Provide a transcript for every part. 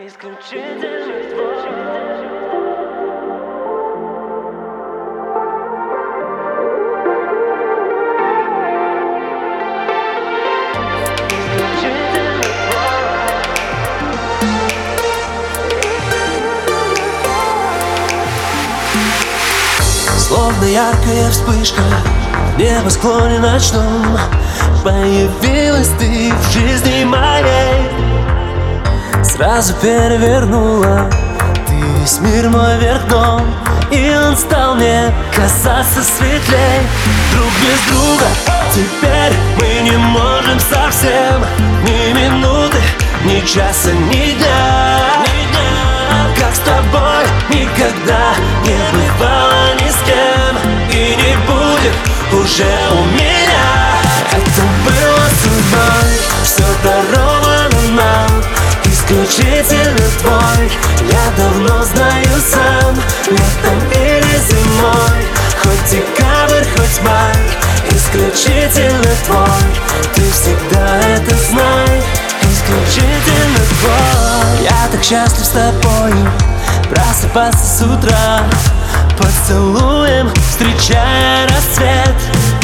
Исключительно твой. Словно яркая вспышка в небосклоне ночном появилась ты в жизни моей. Сразу перевернула ты весь мир мой вверх дном, и он стал мне казаться светлей. Друг без друга теперь мы не можем совсем ни минуты, ни часа, ни дня. Как с тобой никогда не бывало ни с кем, и не будет уже у меня. Это было судьбой, все даровано нам, исключительно твой. Я давно знаю сам, летом или зимой, хоть декабрь, хоть май, исключительно твой. Ты всегда это знай, исключительно твой. Я так счастлив с тобою просыпаться с утра, поцелуем встречая рассвет,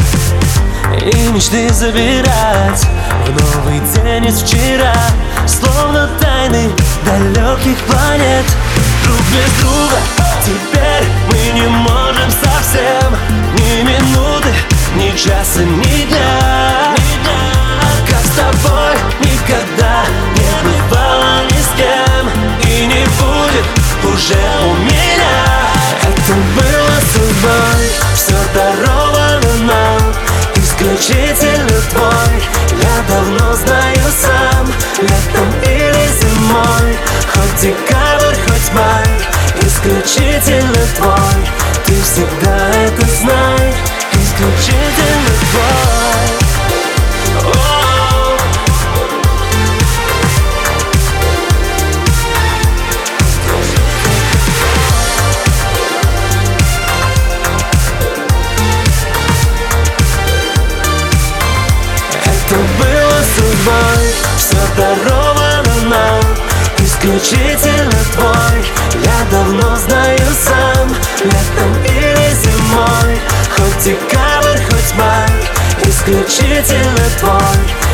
и мечты забирать в новый день из вчера, словно тайны далеких планет. Друг без друга теперь мы не можем совсем ни минуты, ни часа, ни дня. Как с тобой никогда не бывало ни с кем, и не будет уже у меня. Это было судьбой, все даровано нам, исключительно твой. Я давно знаю сам, летом или зимой, хоть декабрь, хоть май, исключительно твой. Ты всегда это знай, исключительно твой. Это было судьбой, все даровано нам, исключительно твой. Я давно знаю сам, летом или зимой, хоть декабрь, хоть май, исключительно твой.